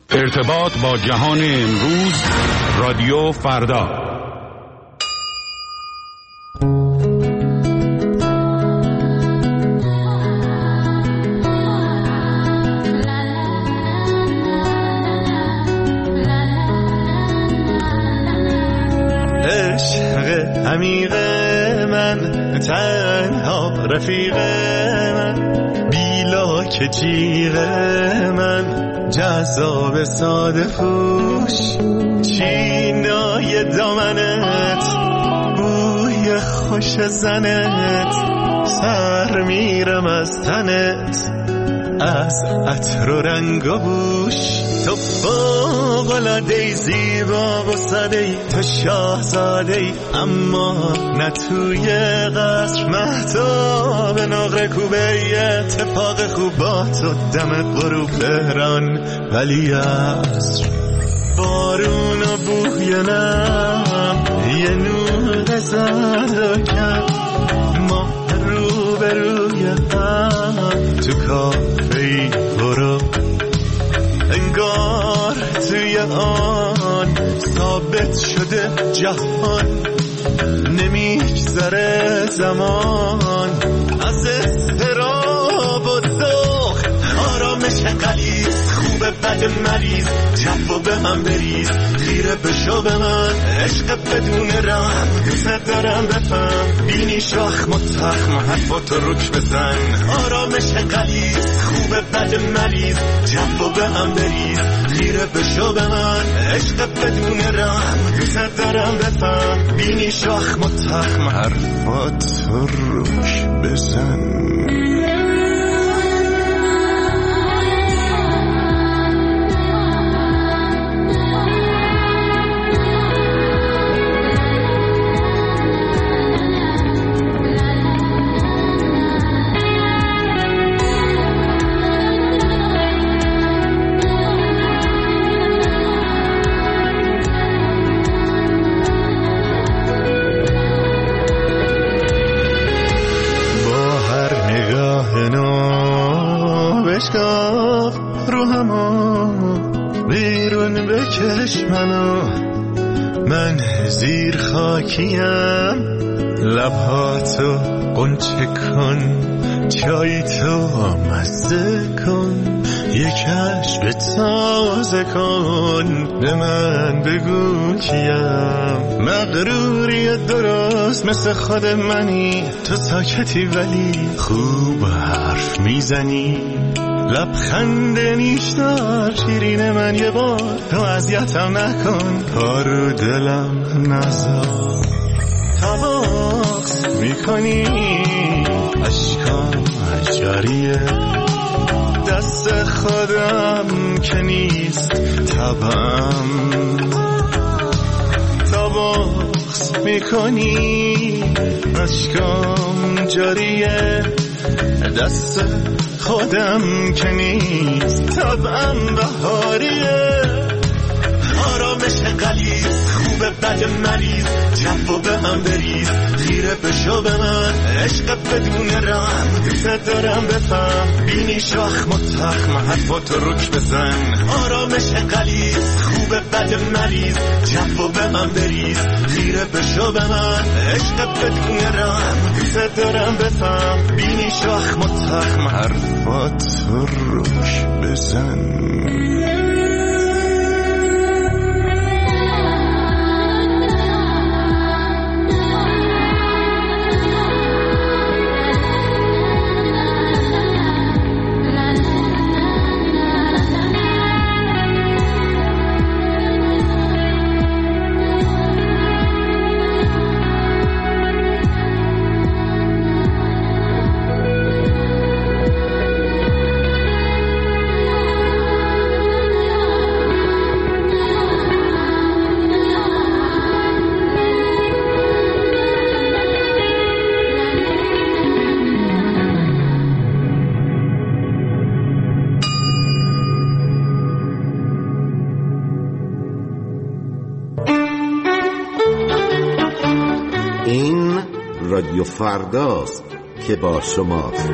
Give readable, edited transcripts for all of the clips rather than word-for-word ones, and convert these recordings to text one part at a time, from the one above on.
ارتباط با جهان امروز، رادیو فردا. عشق عمیق من، تنها رفیق من، بیلاک جیغ من، جذاب ساده پوش، چینای دامنت، بوی خوش زنت، سر میرم از تنت، از عطر و رنگ و بوش. تو فوق‌العاده زیبا و ساده‌ای، تو شاهزاده‌ای اما نه توی قصر، مهتاب نقره کوبه اتفاق خوب با تو دم غروب تهران ولی عصر، بارون و بوی نم، یه نور زرد و کم، ما رو به روی هم تو کافه‌ای برو، انگار توی آن ثابت شده جهان، نمیگذره زمان از اضطراب و ذوق، آرامش غلیظ، خوبه بد مریض، جو به هم بریز، خیره بشو به من، عشق بدون رحم، دوست دارم بفهم، بینی شاخ متخم، حرفاتو روک بزن، آرامش غلیظ، خوبه بد مریض، جو به هم بریز، خیره بشو به من، عشق بدون رحم، دوست دارم بفهم، بینی شاخ متخم، حرفاتو روک بزن. من زیر خاکیم، لبهاتو قنچه کن، چای تو مزه کن، یک عشق تازه کن، به من بگو کیم، مغروری درست مثل خود منی، تو ساکتی ولی خوب حرف میزنی، لبخند نیشدار شیرین من، یه بار تو اذیتم نکن، پارو دلم نذار، تواخت میکنی اشکام جاریه، دست خودم که نیست طبعم، تواخت میکنی اشکام جاریه، دست خودم که نیست طبعم بهاریه، آرامش غلیظ، خوبه بد مریض، جو به هم بریز، خیره بشو به من، عشق بدون رحم، دوست دارم بفهم، بینی شاخ متخم، حرفاتو روک بزن، آرامش غلیظ، خوبه بد مریض، جو به هم بریز، خیره بشو به من، عشق بدون رحم، دوست دارم بفهم، بینی شاخ متخم، حرفاتو روک بزن. رادیو فرداست که با شماست.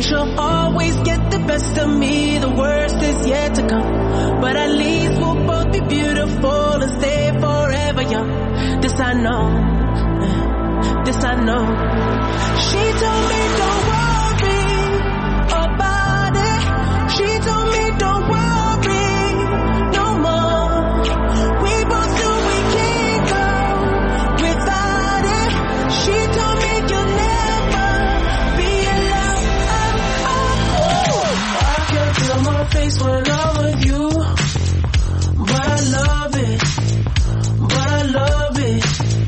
she'll always get the best of me. The worst is yet to come, but at least we'll both be beautiful and stay forever young. This I know, this I know. She told me don't worry about it. She told me don't worry no more. We both knew we can't go without it. She told me you'll never be alone. I can feel my face when I'm with you, but I love it, but I love it.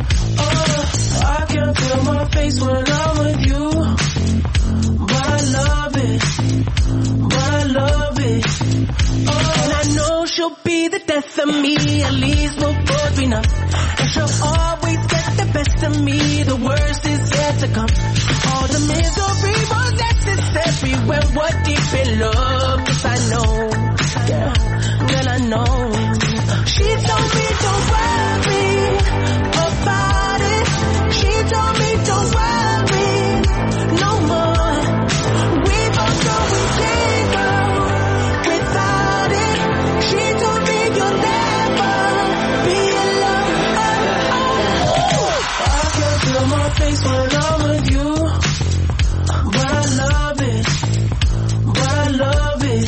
I can feel my face when I'm with you, but I love it, but I love it. And I know she'll be the death of me, at least we'll both be numb. And she'll always get the best of me, the worst is yet to come. All the misery was necessary when we're deep in love. Yes, I know, yeah, girl, I know. She told me don't worry about it. She told me don't worry no more. We both know we can't go without it. She told me you'll never be alone. I can feel my face when I'm with you, but I love it, but I love it.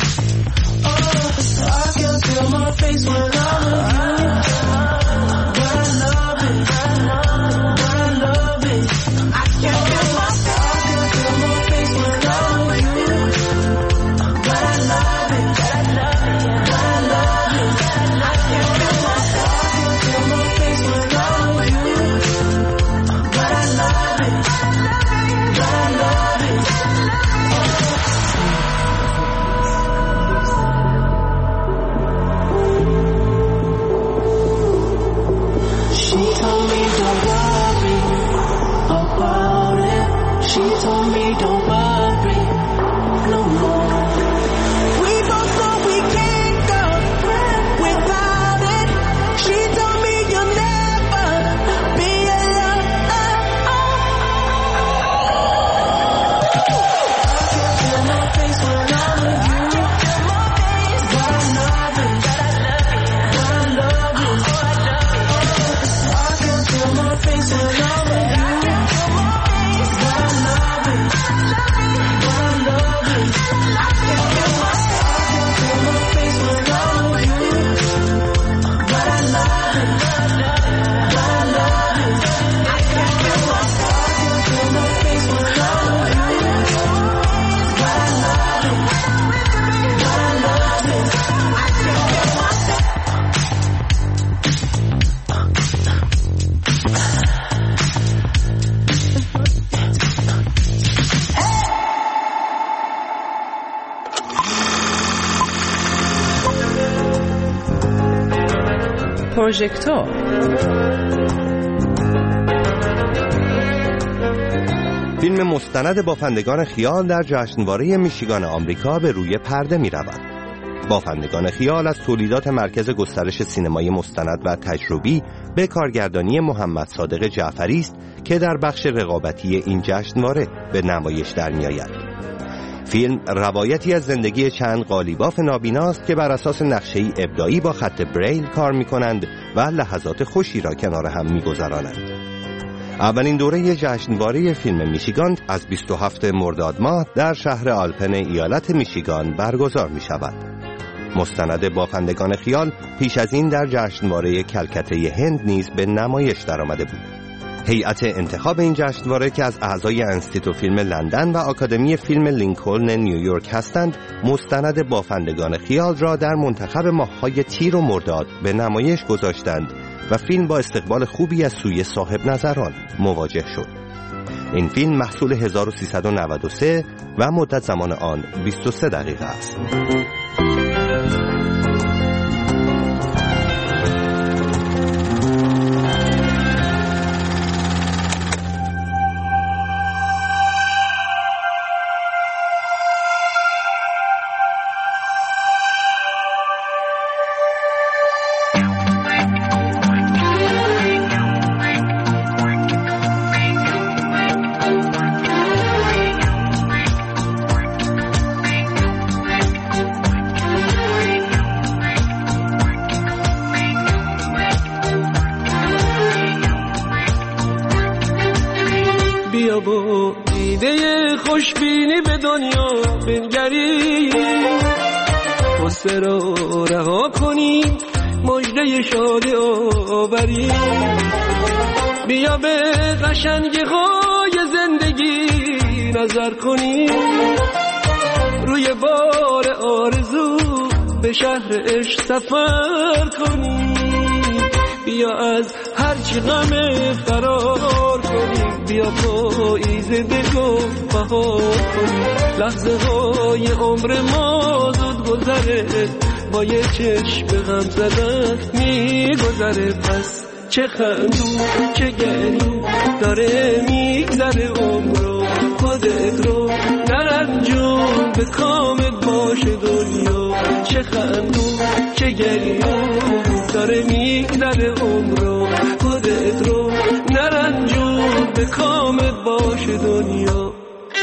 I can feel my face when I'm with you, but I love it, but I love it. I can feel my face when I'm with you, but I love it, but I love it. I can feel my face when I'm with you, but I love it, but I love it. She told me don't worry about it. She told me don't worry no more. We both know we can't go without it. She told me you'll never be alone. I can feel my face when I'm with you, but I love it, but I love it. I can feel my face when I'm with you, but I love it, but I love it. I can feel my face when I'm with you, but I love it, but I love it. I can feel my face when I'm with you, but I love it, but I love it. I can feel my پروژکتور. فیلم مستند بافندگان خیال در جشنواره میشیگان آمریکا به روی پرده می رود. بافندگان خیال از تولیدات مرکز گسترش سینمای مستند و تجربی به کارگردانی محمد صادق جعفری است که در بخش رقابتی این جشنواره به نمایش در می آید. فیلم روایتی از زندگی چند قالیباف نابیناست که بر اساس نقشه‌ای ابداعی با خط بریل کار می‌کنند و لحظات خوشی را کنار هم می‌گذرانند. اولین دوره جشنواره فیلم میشیگان از 27 مرداد ماه در شهر آلپن ایالت میشیگان برگزار می‌شود. مستند بافندگان خیال پیش از این در جشنواره کلکته هند نیز به نمایش درآمده بود. هیئت انتخاب این جشنواره که از اعضای انستیتو فیلم لندن و آکادمی فیلم لینکلن نیویورک هستند، مستند بافندگان خیال را در منتخب ماه‌های تیر و مرداد به نمایش گذاشتند و فیلم با استقبال خوبی از سوی صاحب نظران مواجه شد. این فیلم محصول 1393 و مدت زمان آن 23 دقیقه است. بنگریم، غصه رو رها کنیم، مژده شادی آوریم. بیا به قشنگی های زندگی نظر کنیم، روی بار آرزو به شهر عشق سفر کنیم. بیا از هرچی غم فرار کنیم، بیا پاییز دلو بهار کنیم. لحظه های عمر ما زود گذره، با یه چشم غم زدن میگذره. پس چه خندون چه گریون داره میگذره عمرو، خودت رو نرنجون به کامت باشه دنیا. چه خندون چه گریون داره میگذره عمرو، خودت رو نرنجون به کامت باشه دنیا.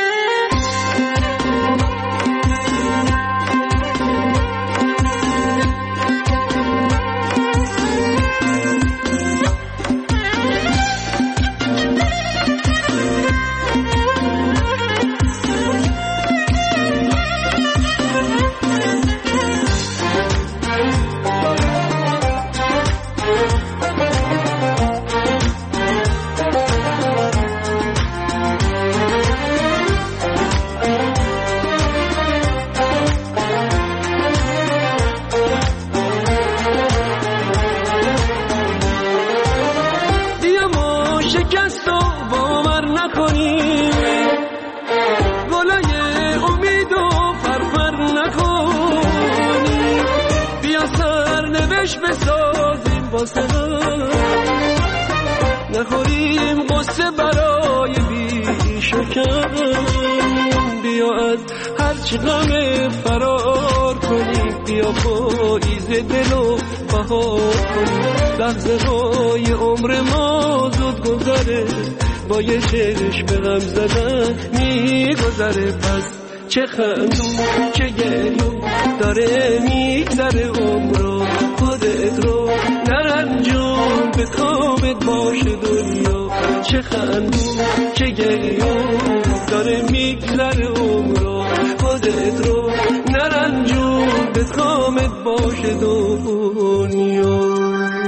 نخوریم قصه برای بیش و کم، بیا از هرچی غم فرار کنیم، بیا پاییز دلو بهار کنیم. لحظه های عمر ما زود گذره، با یه چشم غم زدن میگذره. پس چه خندون چه گریون داره میگذره عمرو، خودت رو نرنجون به کامت باشه دنیا. چه خندون چه گریون داره میگذره عمرو، خودت رو نرنجون به کامت باشه دنیا.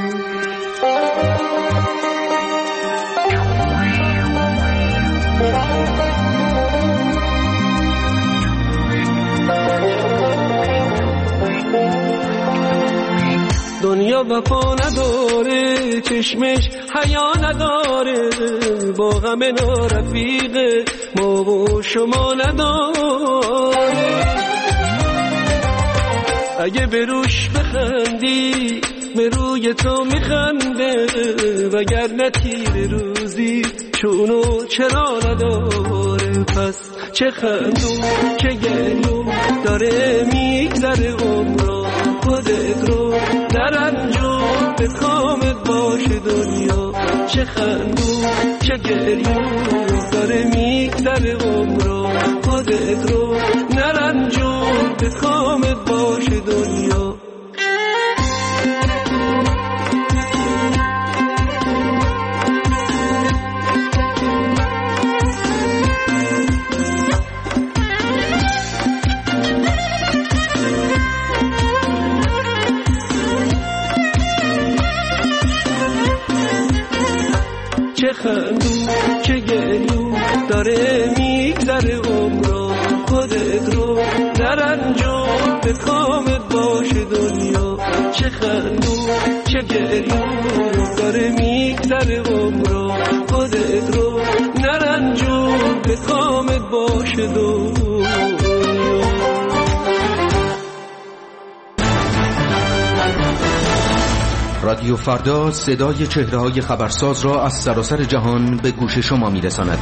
دنیا وفا نداره، چشمش حیا نداره، با غم نارفیق ما و شما نداره. اگه به روش بخندی به روی تو میخنده، وگرنه تیر روزی چونو چرا نداره. پس چه خندون چه گریون داره میگذره عمرو، خودت رو نرنجون به کامت باشه دنیا. چه خندون چه گریون داره میگذره عمرو، خودت رو نرنجون به کامت باشه دنیا. چه خندون چه گریون داره میگذره عمرو، خودت رو نرنجون به کامت باشه دنیا. چه خندون چه گریون داره میگذره عمرو، خودت رو نرنجون به کامت باشه دنیا. رادیو فردا صدای چهره‌های خبرساز را از سراسر جهان به گوش شما می‌رساند.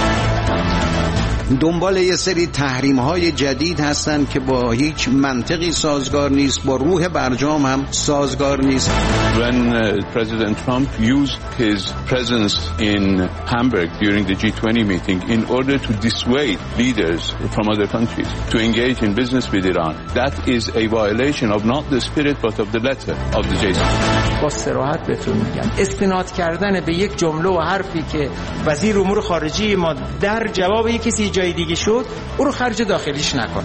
دنبال یه سری تحریم‌های جدید هستن که با هیچ منطقی سازگار نیست، با روح برجام هم سازگار نیست. When President Trump used his presence in Hamburg during the G20 meeting in order to dissuade leaders from other countries to engage in business with Iran, that is a violation of not the spirit but of the letter of the G20. با صراحت بهتون میگم استناد کردن به یک جمله و حرفی که وزیر امور خارجه ما در جواب یک کسی جای دیگه شد، او رو خرج داخلیش نکنه.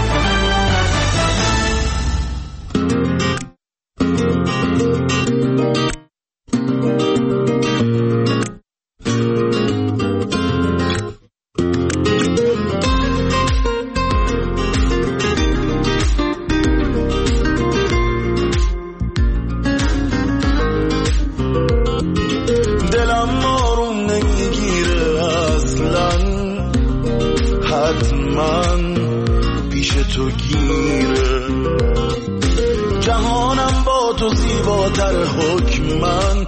جهانم با تو زیباتر حکمن،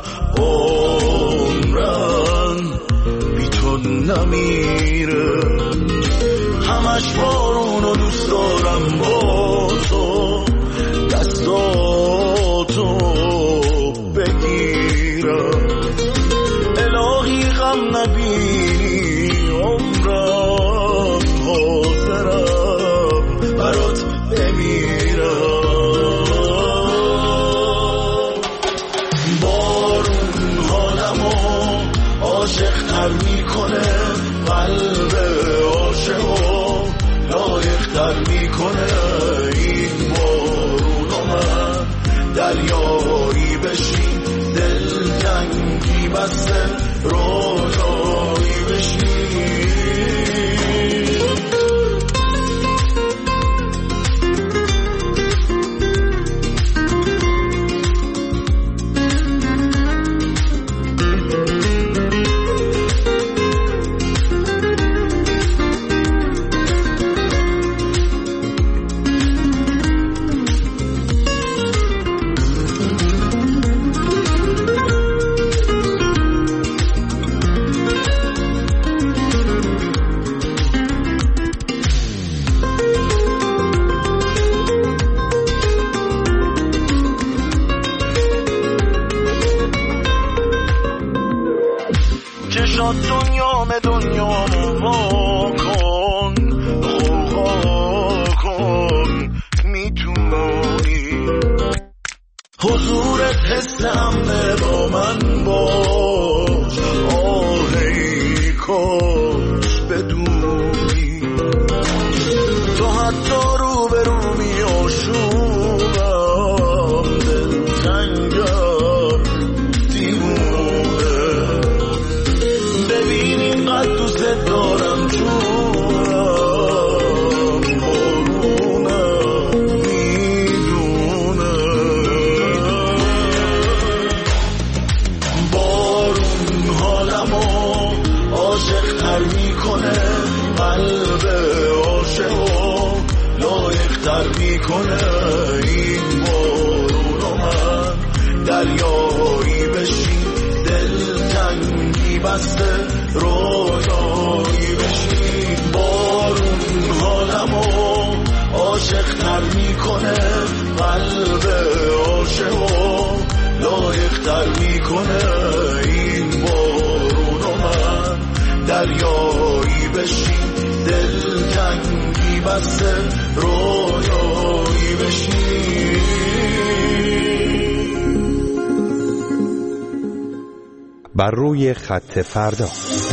عمرن بی تو نمیره، همش بارونو دوست دارم با تو، دستاتو بگیرم، الهی غم نبینی عمرم، حاضرم برات بمیرم. عاشق‌تر میکنه قلب عاشقو، لایق‌تر میکنه این بارونو، من دریایی بشین دلتنگی بسته رویایی بشین. دنیامو وا کن، خوغا کن، میتونی حضورت حس همه با من باش، آهی کاش بدونی تو حتی رو به رو می آشوبم، دلتنگم دیوونه، ببین اینقدر دوست دارم جونم، بارونم میدونه، بارون حالمو عاشق‌تر میکنه قلب عاشقو، لایق‌تر میکنه این بارونو، من دریایی بشین دلتنگی بسته رویایی بشین. بارون حالمو عاشق‌تر میکنه قلب عاشقو، لایق‌تر میکنه این بارونو، من دریایی بشین دلتنگی بسته رویایی بشین. بر روی خط فردا.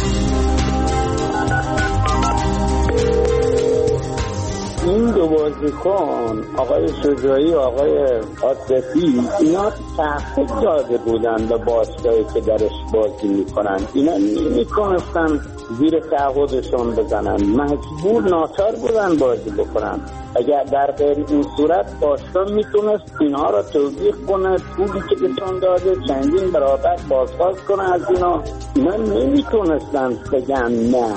این دو بازیکن آقای شجاعی و آقای عاطفی اینا تحقیق داده بودن به باشگاهی که درش بازی میکنن، اینا نمی‌تونستن زیر تعهدشون بزنن، مجبور ناچار بودن بازی بکنن. اگر در غیر این صورت باشگاه میتونست اینها را توضیح کنه، پولی که بهشون داده چندین برابر بازخواست کنه از اینا نمیتونستن بگن نه.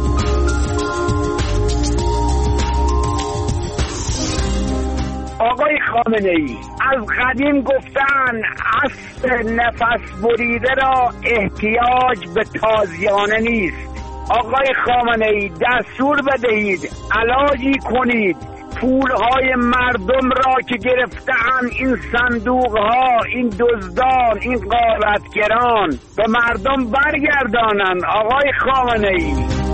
آقای خامنه‌ای از قدیم گفتن اسب نفس بریده را احتیاج به تازیانه نیست. آقای خامنه‌ای دستور بدهید، علاجی کنید، پولهای مردم را که گرفته‌اند این صندوقها، این دزدان، این غارتگران به مردم برگردانند. آقای خامنه‌ای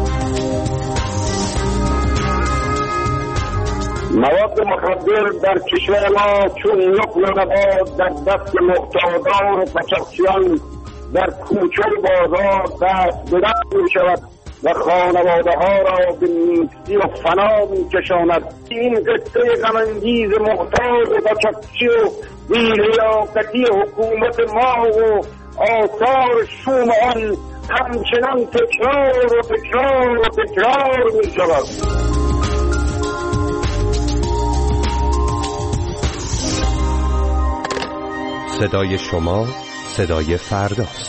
مواد مخدر در کشور ما چون نقل نبات در دست محتاجان و پچکشیان در کوچه و بازار دست به دست می شود و خانواده ها را به نیستی و فنا می کشاند. این قصه غم‌انگیز محتاج و چپچی و بی‌لیاقتی حکومت ما و آثار شوم آن همچنان تکرار و تکرار و تکرار می شود. صدای شما صدای فرداست.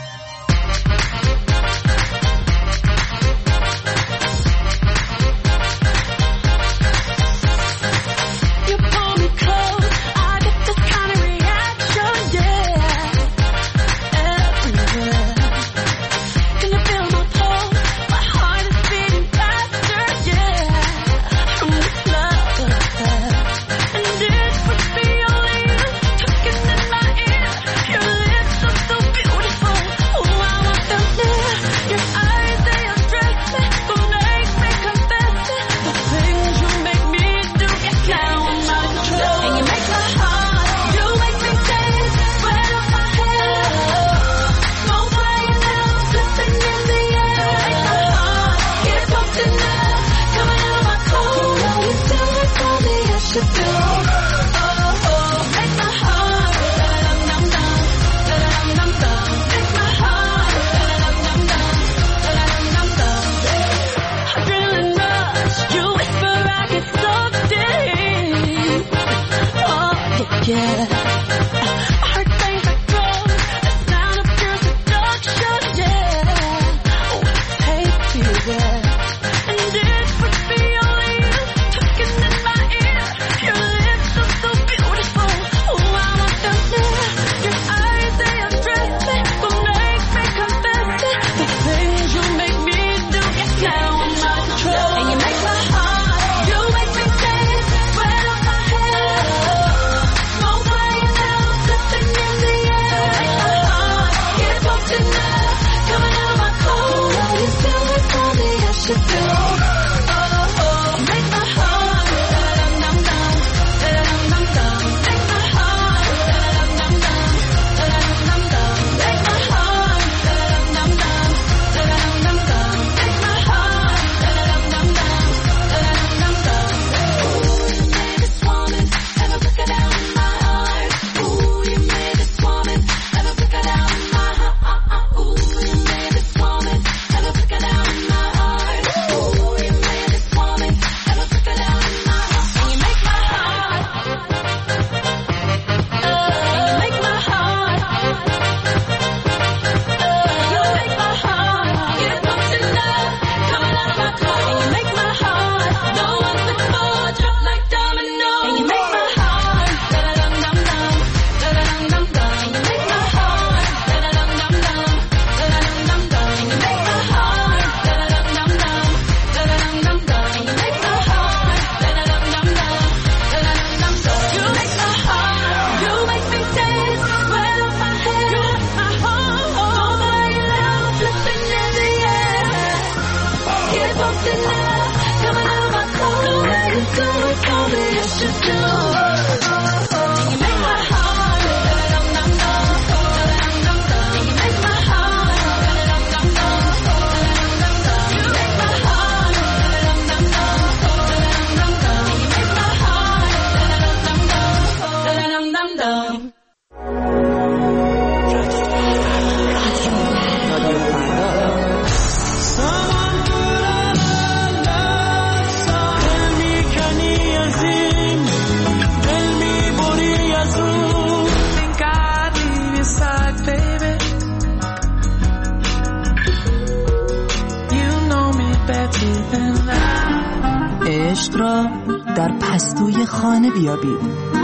عشق را در پستوی خانه بیابید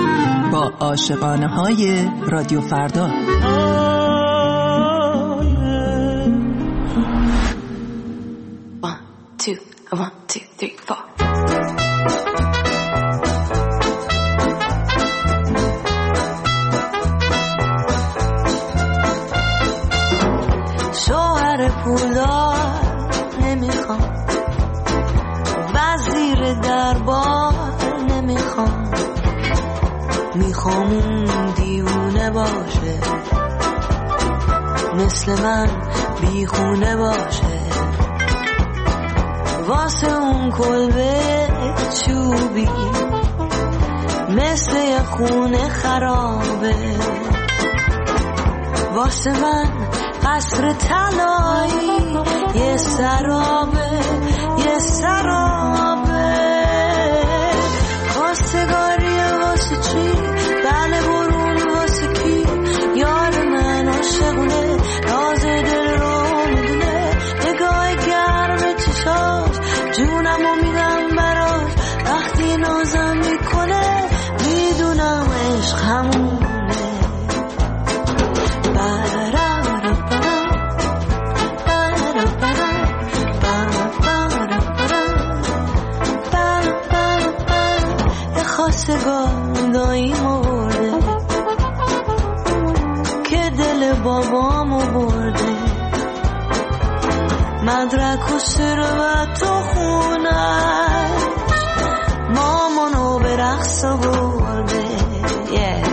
با عاشقانه های رادیو فردا. One, two, three, four. شوهر پولدار نمیخوام، وزیر دربار نمیخوام، میخوام اون دیوونه باشه، مثل من بیخونه باشه. واسه اون کلبه چوبی مثل یه خونه خرابه، واسه من قصر طلایی یه سرابه، یه سرابه. خواستگاریه واسه چی؟ بله برون واسه کی؟ یار من عاشقونه، راز دل رو میدونه، نگاه گرم چشاش جونمو میدم براش، وقتی نازم میکنه میدونم عشق همونه. خواستگار داییمو برده که دل بابامو برده، مدرک و ثروت و خونش مامانو به رقص برده.